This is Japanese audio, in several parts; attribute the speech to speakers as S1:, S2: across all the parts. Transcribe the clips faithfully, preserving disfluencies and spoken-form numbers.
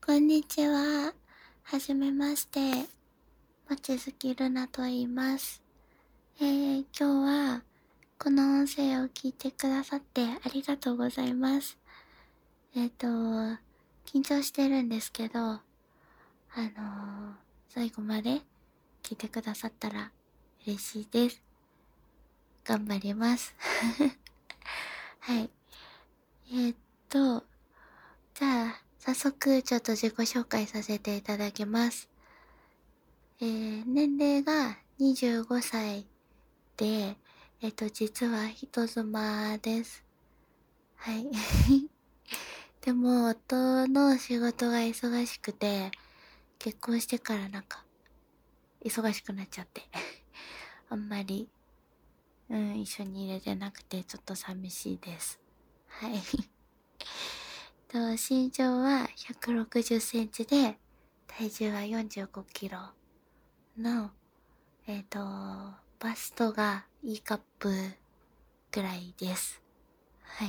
S1: こんにちは。はじめまして。望月ルナと言います。えー、今日はこの音声を聞いてくださってありがとうございます。えっ、ー、と、緊張してるんですけど、あのー、最後まで聞いてくださったら嬉しいです。頑張ります。はい。えー、っと、じゃあ、早速ちょっと自己紹介させていただきます。えー、年齢がにじゅうごさいで、えっと、実は人妻です。はい。でも、夫の仕事が忙しくて、結婚してからなんか、忙しくなっちゃって。あんまり、うん、一緒に入れてなくて、ちょっと寂しいです。はい。と、身長はひゃくろくじゅっセンチで、体重はよんじゅうごキロの、えっと、バストが E カップぐらいです。はい。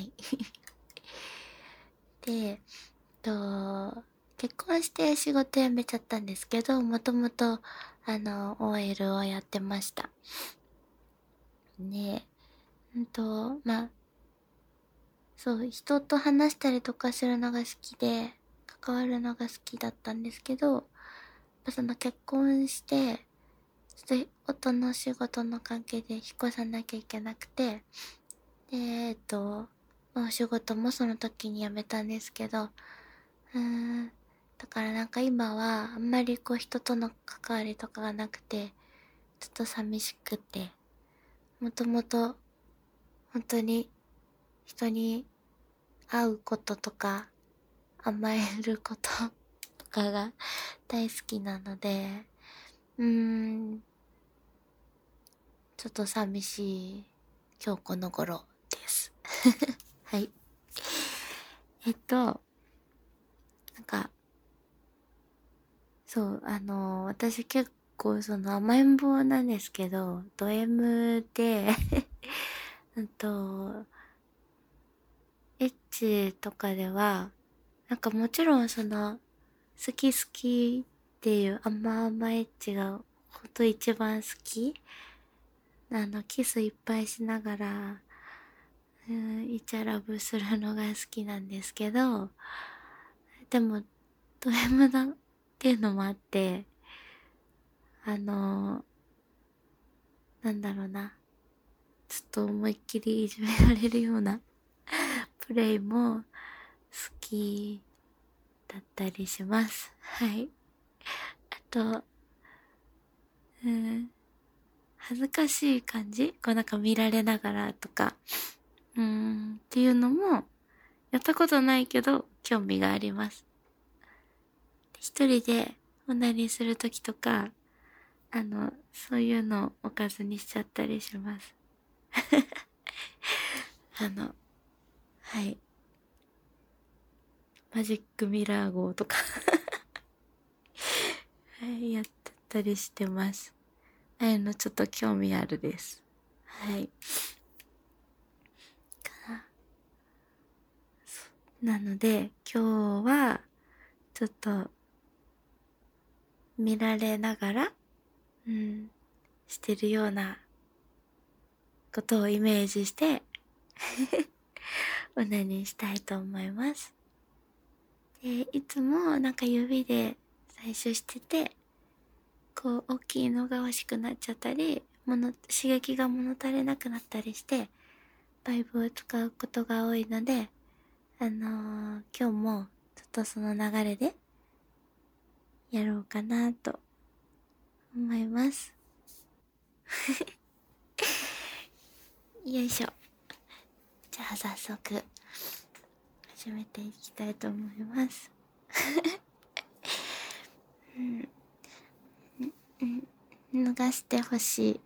S1: で、と、結婚して仕事辞めちゃったんですけど、もともと、あの、オーエル をやってました。で、うんと、まあ、そう、人と話したりとかするのが好きで、関わるのが好きだったんですけど、その結婚して、ちょっと夫の仕事の関係で引っ越さなきゃいけなくて、で、えっと、お仕事もその時に辞めたんですけど、うーん、だからなんか今はあんまりこう人との関わりとかがなくて、ちょっと寂しくて、もともと本当に人に会うこととか甘えることとかが大好きなので、うーん、ちょっと寂しい今日この頃です。はい。えっと、なんか、そう、あの、私結構その甘えん坊なんですけど、ド M で、うんと、エッチとかでは、なんかもちろんその、好き好きっていう甘々エッチがほんと一番好き。あの、キスいっぱいしながら、うん、イチャラブするのが好きなんですけど、でも、ド M だっていうのもあって、あの、なんだろうな。ちょっと思いっきりいじめられるようなプレイも好きだったりします。はい。あと、うん、恥ずかしい感じこうなんか見られながらとか、うーん、っていうのも、やったことないけど、興味があります。一人でオナニーするときとか、あの、そういうのをおかずにしちゃったりします。あの、はい。マジックミラー号とかはい、やってたりしてます。ああいうのちょっと興味あるです。はい。かな。なので、今日は、ちょっと、見られながら、うん、してるようなことをイメージして、オナニーしたいと思います。で、いつもなんか指で採取してて、こう、大きいのが欲しくなっちゃったり、もの、刺激が物足りなくなったりして、バイブを使うことが多いので、あのー、今日もちょっとその流れでやろうかなと思います。よいしょ。じゃあ早速始めていきたいと思います。うん、うん、脱がしてほしい。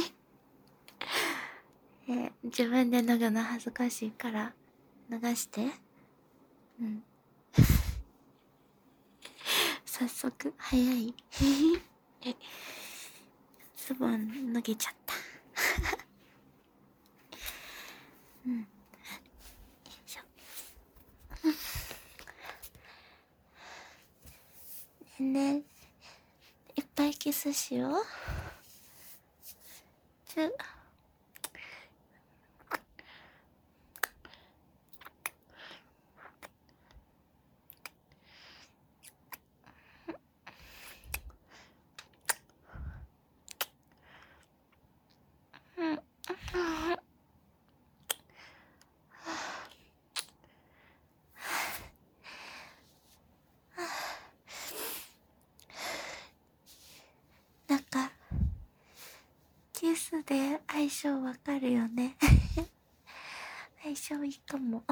S1: えー自分で脱ぐの恥ずかしいから脱がして。うん。早速早い。ズボン脱げちゃった。うん。よいしょ。 ね、いっぱいキスしよう。ちゅうん。なんかキスで相性わかるよね。相性いいかも。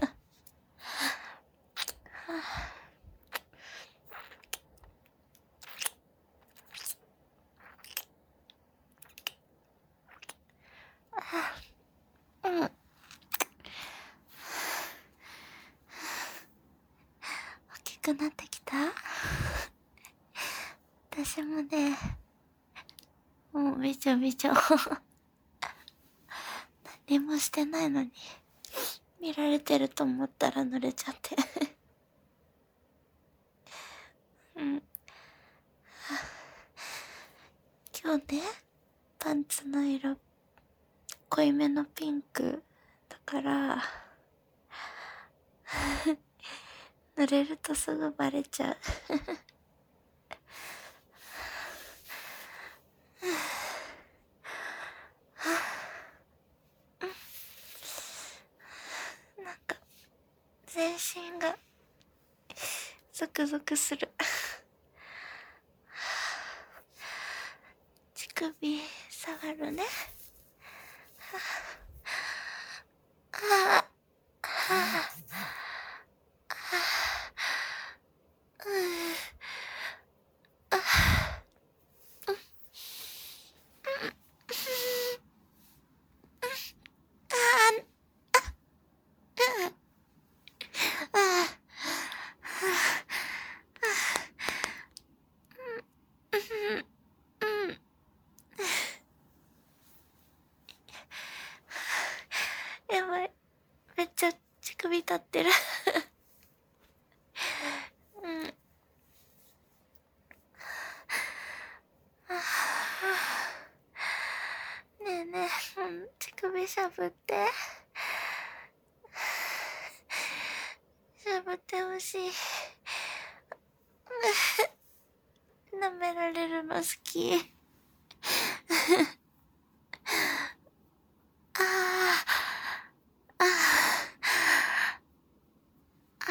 S1: うん。大きくなってきた？私もね、もうびちょびちょ。何もしてないのに見られてると思ったら濡れちゃって。うん。今日ね、パンツの色濃いめのピンクだから濡れるとすぐバレちゃう。なんか全身がゾクゾクする。乳首触るね。あああやばい、めっちゃ乳首立ってる。うん。ねえねえ、うん、乳首しゃぶって。しゃぶってほしい。舐められるの好き。ああああ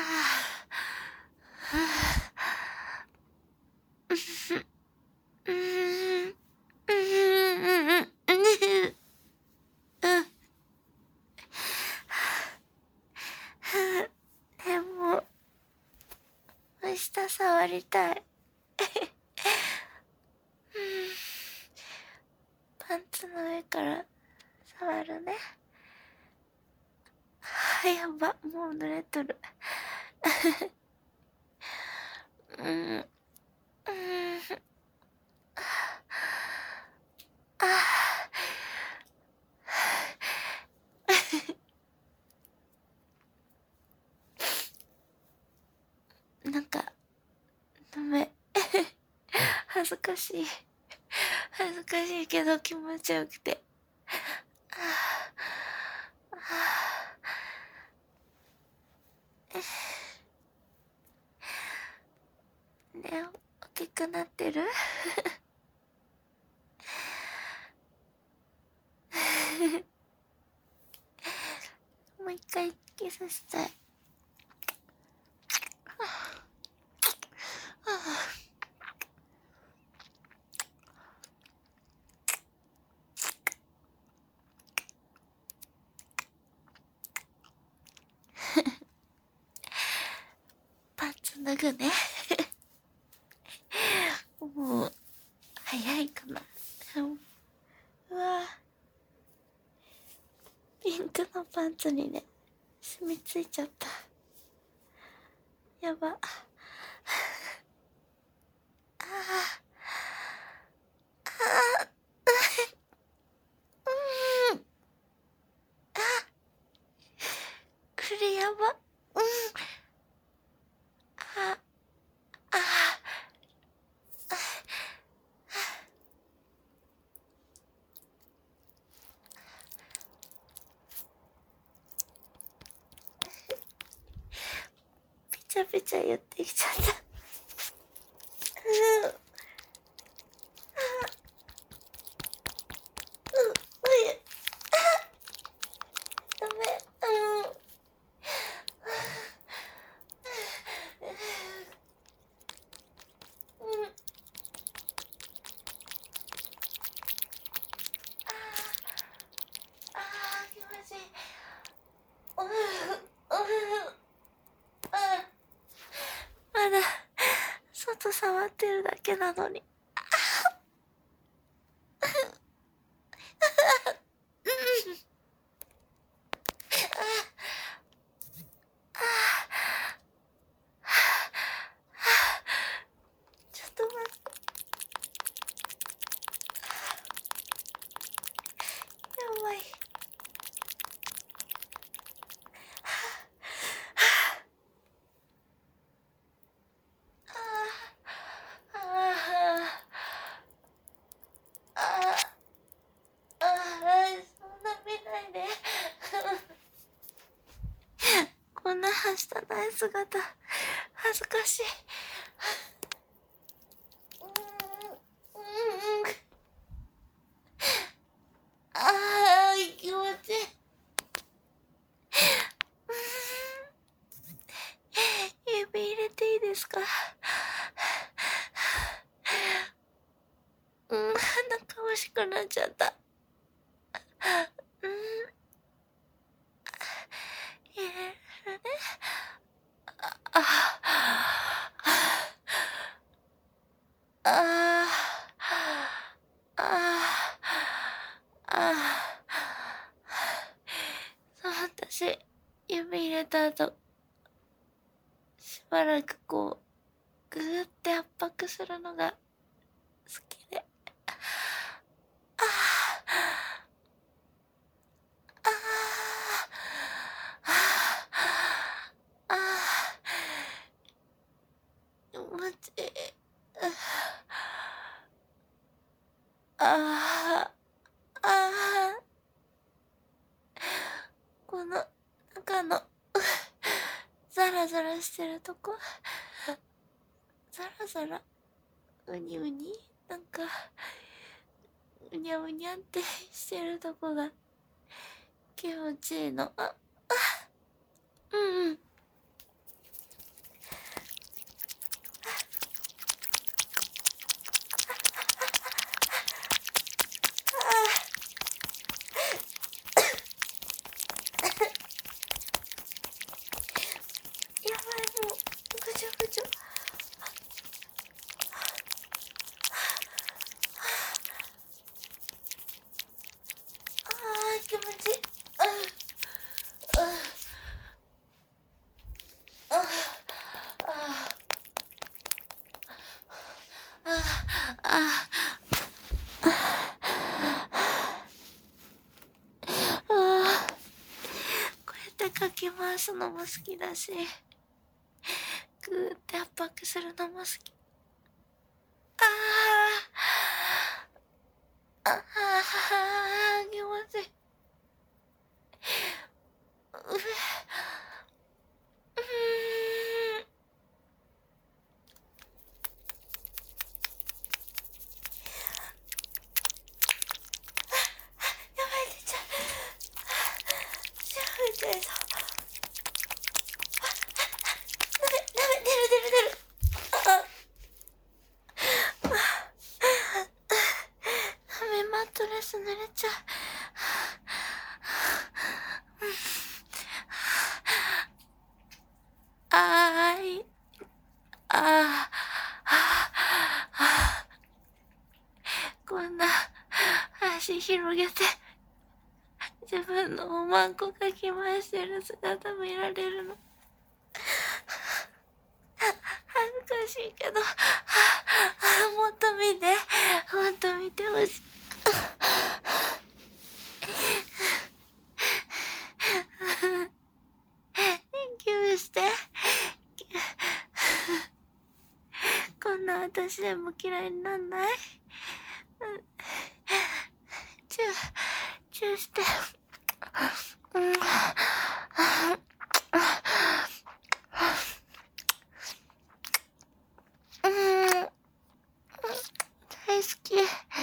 S1: うんうんうんでも明日触りたい。パンツの上から触るね。あ、やば、もう濡れとる。うん、うん、あなんかダメ。恥ずかしい。恥ずかしいけど気持ちよくて。ね、大きくなってる？もう一回キスしたい。パンツ脱ぐね。もう早いかな。うわ、ピンクのパンツにね染みついちゃった。やば。あああうんあ、これやば。うんああちゃぺちゃ言ってきちゃった。うん。まだ外触ってるだけなのに。ちょっと待って。やばい。こんなはしたない姿恥ずかしい。うんうん、あー気持ちいい。指入れていいですか？うん、なんか欲しくなっちゃった。うん、入れるね。あああああそう、私指入れた後しばらくこうグーって圧迫するのが好きで、あああああ気持ちいい。ああああこの中のザラザラしてるとこ、ザラザラウニウニなんかうにゃうにゃってしてるとこが気持ちいいの。ああうんうん。やばい、もうぐちょぐちょ。あー気持ちいい。あああああああこうやってかき回すのも好きだし、グーって圧迫するのも好き。ああああ気持ちいい。ううーん。やばい、出ちゃう。シャーみたいぞ。ダメダメ、出る出る出る。あダメ、マットレス濡れちゃう。あーいああこんな足広げて自分のおまんこかき回してる姿見られるの恥ずかしいけど、もっと見て、もっと見てほしい。ギューして。こんな私でも嫌いになんない？チュー、チューして。うん。 好き。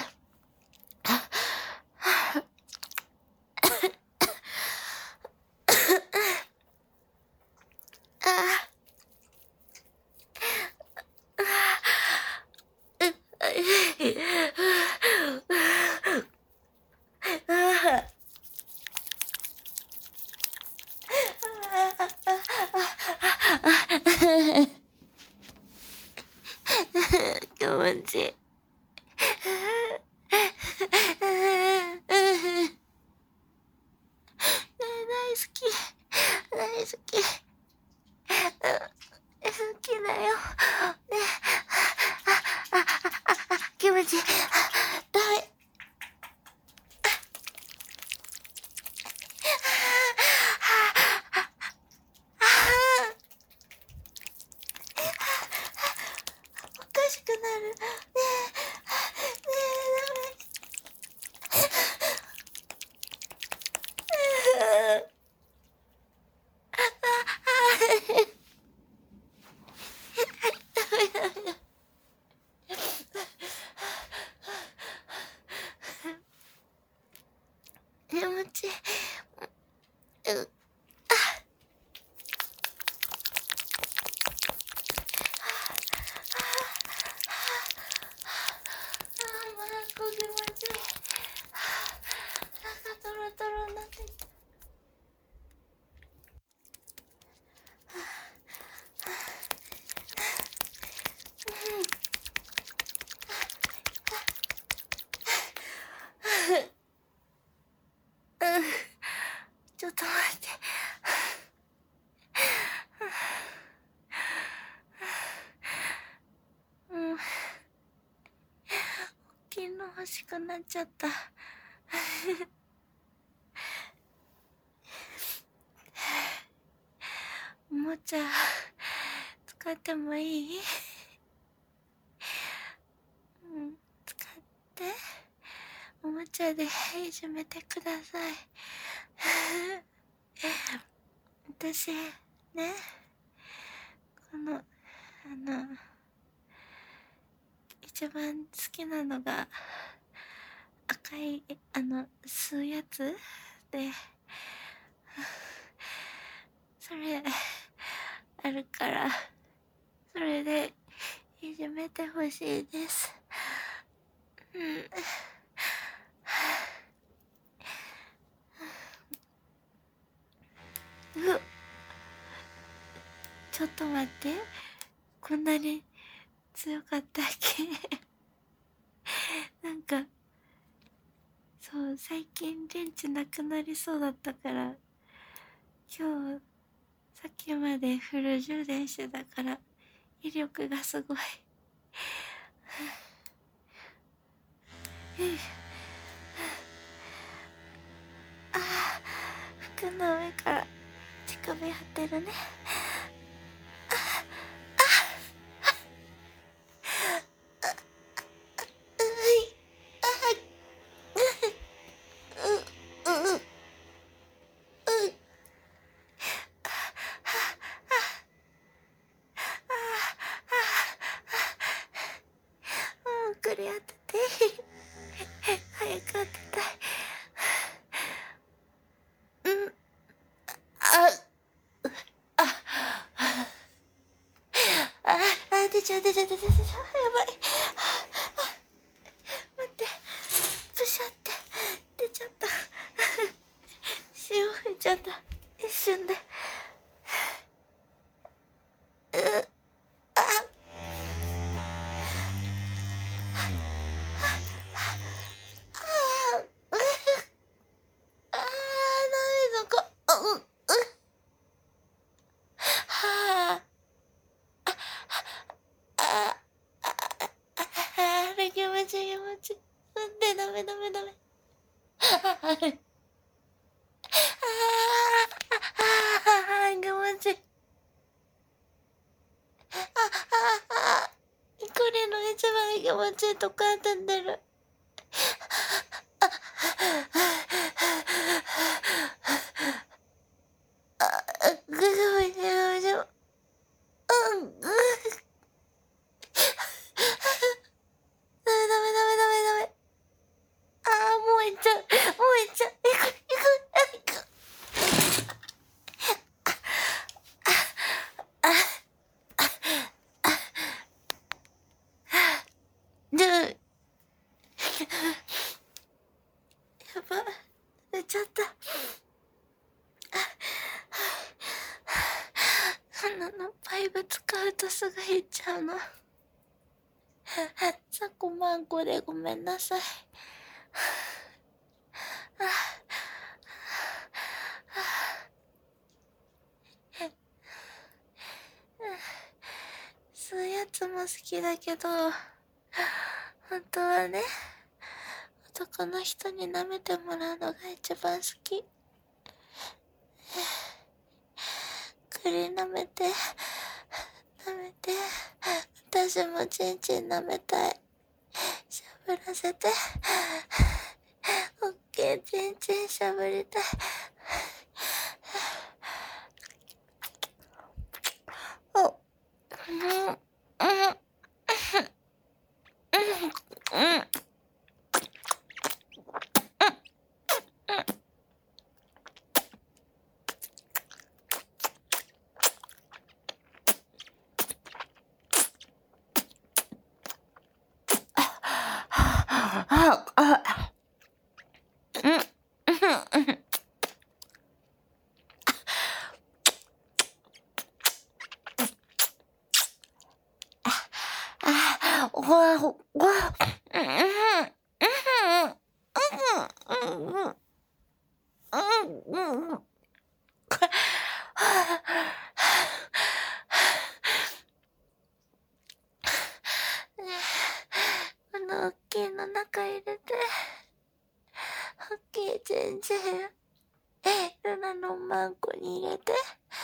S1: 気持ちいい。大好き、大好き、好きだよ。ね、気持ちいい。ダメ。おかしくなる。ねえ、ねえ、ダメ。気持ちいい。うっ、気持ちいい。なんかトロトロになってきた。うん、ちょっと待って。うん、大きいの欲しくなっちゃった。おもちゃ使ってもいい？うん、使っておもちゃでいじめてください。私ね、このあの一番好きなのが赤いあの吸うやつで、それあるからそれでいじめてほしいです。うん。うっ、ちょっと待って、こんなに強かったっけ？なんかそう最近電池なくなりそうだったから今日さっきまでフル充電してたから威力がすごい。ああ、服の上から乳首張ってるね。もうくり当てて早く当てたい。うん、ああああ、出ちゃう出ちゃう出ちゃう出ちゃう、やばい。待って、ブシャって出ちゃった。塩吹いちゃった一瞬で。うっ、あああ、ダメそこ。うん、うん、はあ、ああ、あれ気持ちいい気持ちいい。待って、ダメダメダメ。ああ、気持ちいい。ああ、これの一番気持ちいいとこ当たってる。あ、ググミググミうん、うん。ダメダメダメダイブ使うとすぐ減っちゃうの。さこまんこでごめんなさい。そういうやつも好きだけど、本当はね、男の人に舐めてもらうのが一番好き。栗舐めて、舐めて、私もチンチン舐めたい。しゃぶらせて、オッケー、チンチンしゃぶりたい。お、うん、うん、うん、うん。あ、あ、うん、うん、うん。あ、ほら、ほ、ほら、うん、うん、うん、うん、うん、うん、うん、うん、うん。ねえ、このおっきいの中入れて、おっきいチンチン、ルナのマンコに入れて、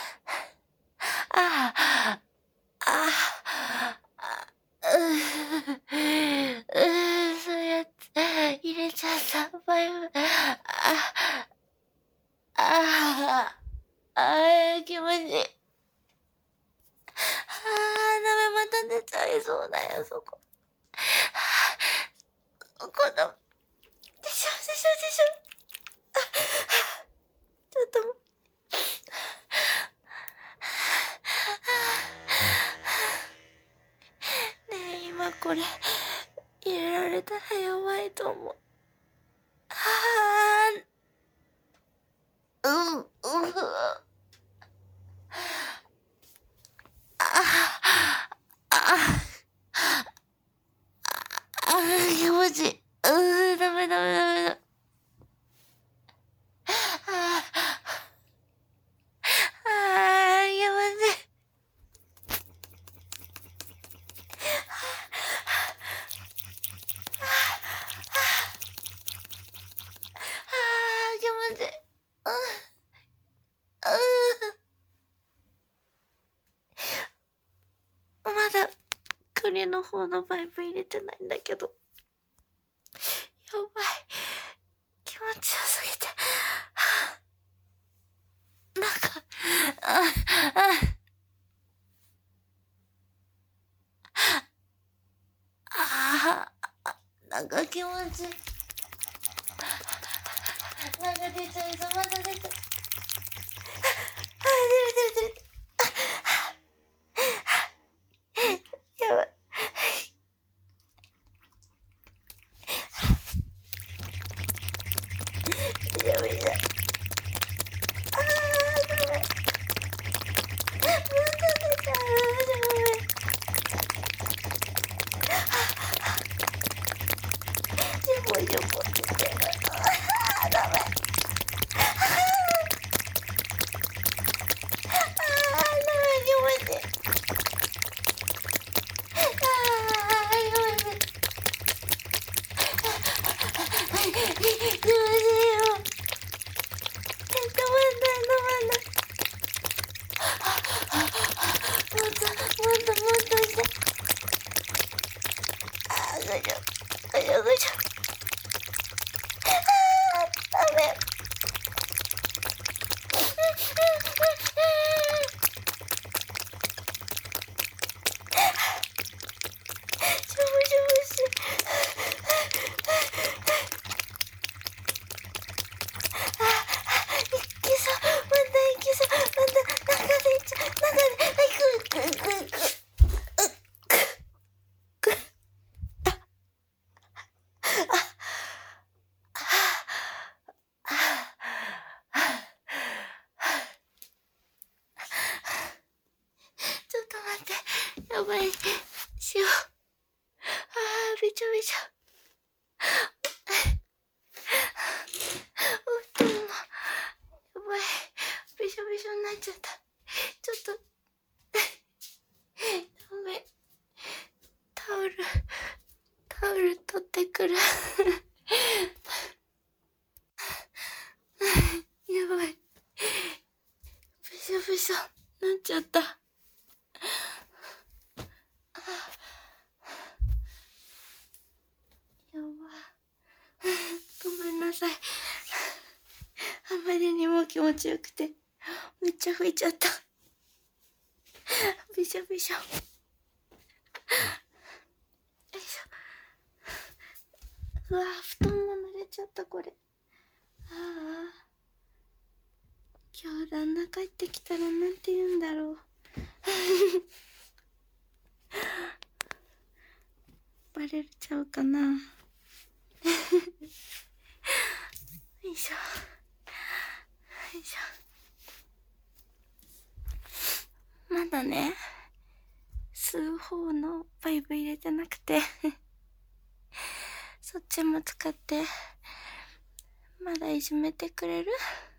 S1: ああ、ああ、うぅ、うぅ、そうやって入れちゃった、バイブ、ああ、ああ、ああ、気持ちいい。ああ、ダメ、また出ちゃいそうだよ、そこ。この、でしょ、でしょ、でしょ。ちょっと、ねえ、今これ、入れられたら弱いと思う。はあ、うん、うん、あ、あ、あ、気持ちいい。うー、ダメダメダメだ。ああ、気持ちいい。ああ、気持ちいい。うん、うん。まだ、栗の方のバイブ入れてないんだけど。やばい。気持ちよすぎて。なんか、あ、あ、ああ、なんか気持ちいい。なんか出ちゃいそう、まだ出ちゃう。あ、出る出る出る。やばい。やばいじゃん。あー、ダメ。まだ出ちゃう。ごめん。ジョボジョボってる。あー、ダメ。あー、ダメ、気持ちいい。あー、気持ちいい。気持ちいいよ。え、止まんない、止まんない。もっと、もっと、もっとして。あー、ぐじょ、ぐじょぐじょ。あー、ダメ。しょぼしょぼし。あ、いけそう。またいけそう。また、中でいっちゃう。中で、はい、くるくるくるくる。 しよう。あー、びちょびちょ。お布団も、やばい。びしょびしょになっちゃった。ちょっと、ごめん。タオル、タオル取ってくる。やばい。びしょびしょなっちゃった。やば。ごめんなさい。あまりにも気持ちよくて、めっちゃ拭いちゃった。びしょびしょ。よいしょ。うわぁ、布団も濡れちゃった、これ。ああ。今日旦那帰ってきたらなんて言うんだろう。バレちゃうかな。よいしょ。よいしょ。まだね、吸う方のパイプ入れてなくてそっちも使ってまだいじめてくれる？よ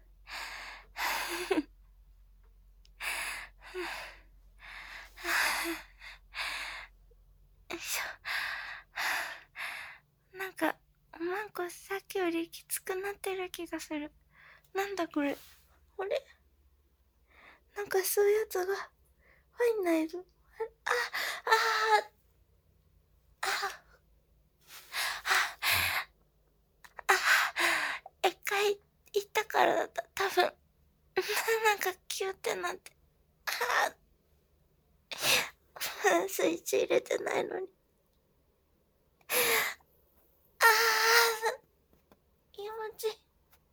S1: いしょ。なんかおまんこさっきよりきつくなってる気がする。なんだこれ。あれ、なんかそういうやつが入んないぞ。あ、あ、あ、あ、あ、あ、一回行ったからだった。多分。なんかキューってなって。ああ、スイッチ入れてないのに。ああ、気持ちいい。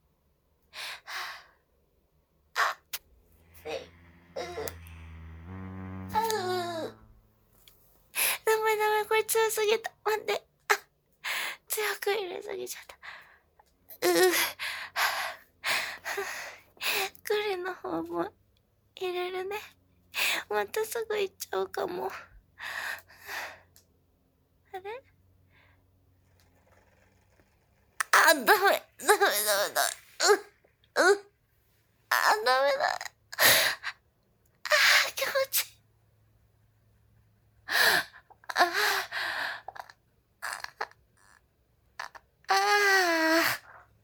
S1: あ、せい、う、あう。ダメダメ、これ強すぎた。待って。あ、強く入れすぎちゃった。うう。グリの方も入れるね。またすぐ行っちゃうかも。あれ？あ、ダメ、ダメ、ダメだ。う、う、あ、ダメだ。あ、気持ちいい。あ、あ、あ、あ、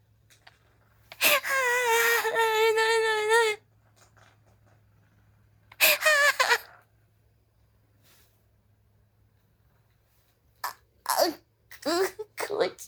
S1: ダメダメダメダメ。あ、う、気持ちいい。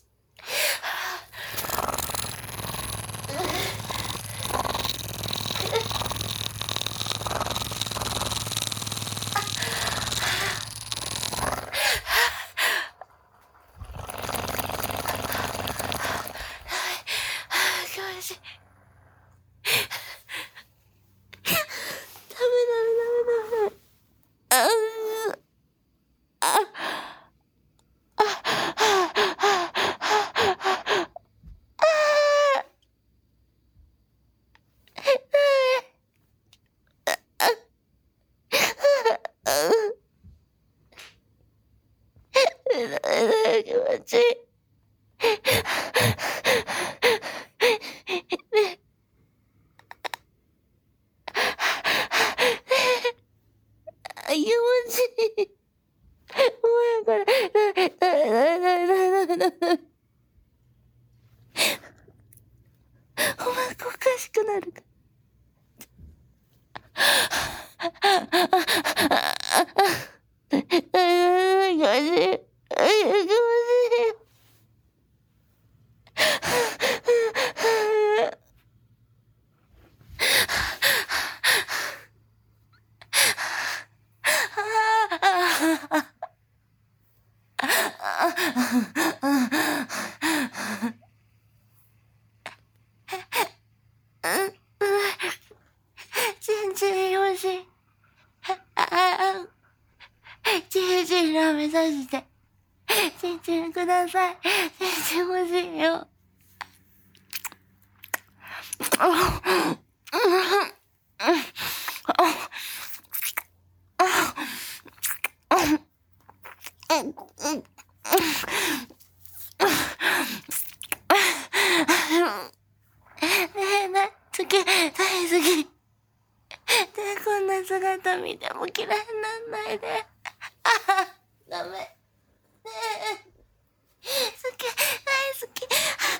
S1: 気持ちいい。気持ちいい。ごめん、これ。ダメダメダメダメダメダメ。お前おかしくなるか。気持ちいい。気持ちいい。チンチン欲しい。ああ、チンチン舐めさせて。チンチンください。チンチン欲しいよ。 え、な、好き、大好き。で、こんな姿見ても嫌いになんないで。あは、ダメ。ねえ、好き、大好き。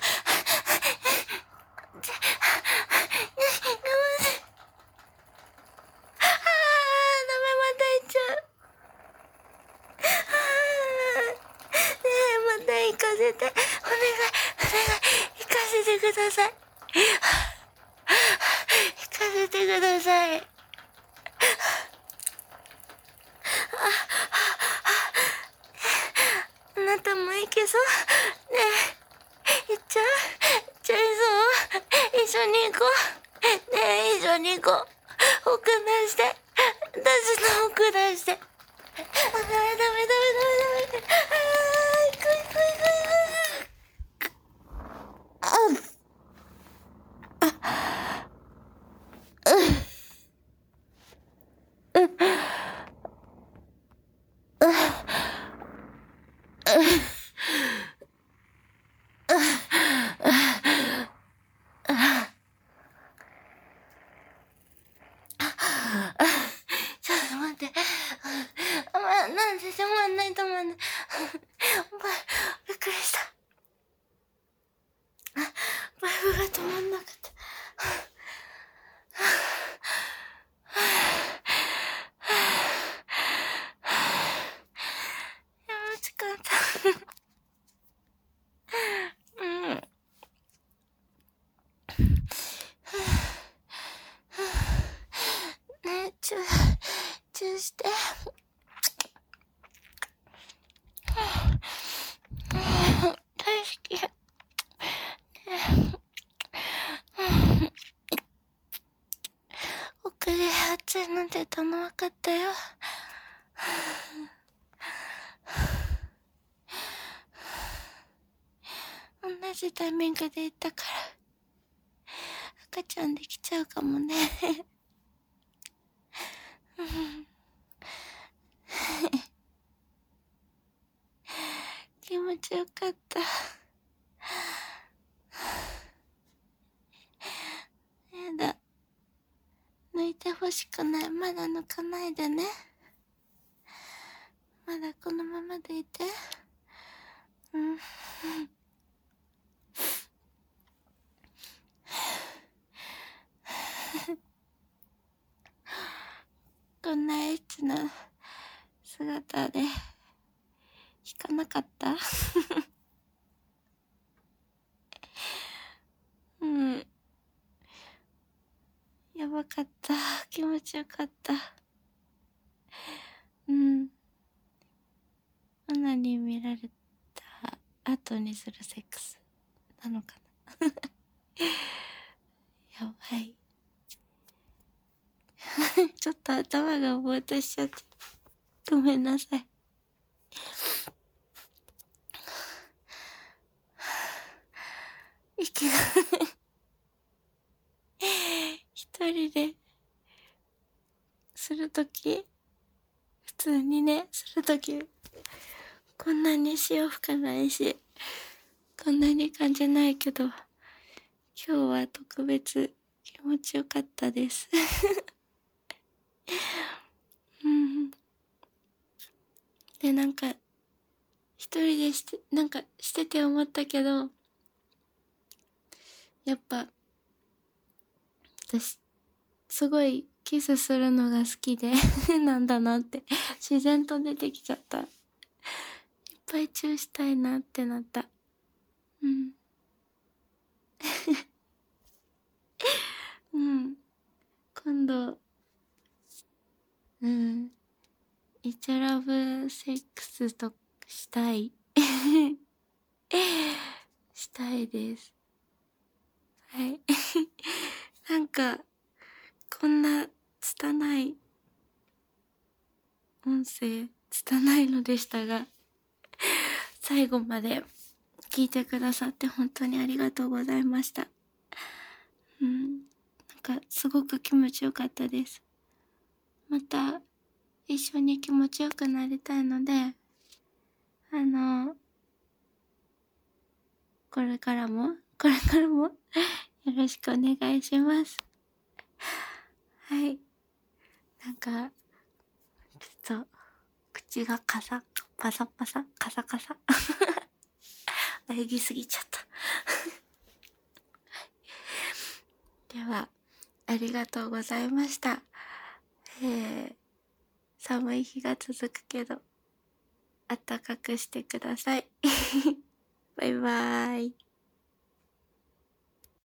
S1: 行かせて、お願い、お願い、行かせてください。行かせてください。あなたも行けそうねえ、行っちゃう行っちゃいそう一緒に行こうねえ、一緒に行こう。奥出して、私の奥出して。ああ、ダメダメダメダメダメ。ああ、行く行く行く行く。ちょっと待って。あ、ま、なんで止まんない止まんない。びっくりした。バイブが止まんなかった。いや、惜しかった。うん。ねえ、チュー、チューして。大好き。奥で熱いの出たの分かったよ。同じタイミングで行ったから赤ちゃんできちゃうかもね。気持ちよかった。やだ、抜いてほしくない。まだ抜かないでね。まだこのままでいて。うん。こんなエッチな姿で引かなかった？うん。やばかった。気持ちよかった。うん。オナニー見られた後にするセックスなのかな。やばい。ちょっと頭がぼーっとしちゃって。ごめんなさい。息が一人でするとき、普通にね、するとき、こんなに潮吹かないし、こんなに感じないけど、今日は特別気持ちよかったです。うん。で、なんか、一人でして、なんかしてて思ったけど、やっぱ、私、すごいキスするのが好きで、なんだなって、自然と出てきちゃった。いっぱいチューしたいなってなった。うん。うん。今度、うん。イチャラブセックスとしたい。したいです。はい。なんか、こんな、拙い、音声、拙いのでしたが、最後まで聞いてくださって本当にありがとうございました。うん。なんか、すごく気持ちよかったです。また、一緒に気持ちよくなりたいので、 あのこれからもこれからもよろしくお願いします。はい、なんかちょっと口がカサパサパサカサカサ泳ぎすぎちゃったではありがとうございました。えー、寒い日が続くけど暖かくしてくださいバイバーイ。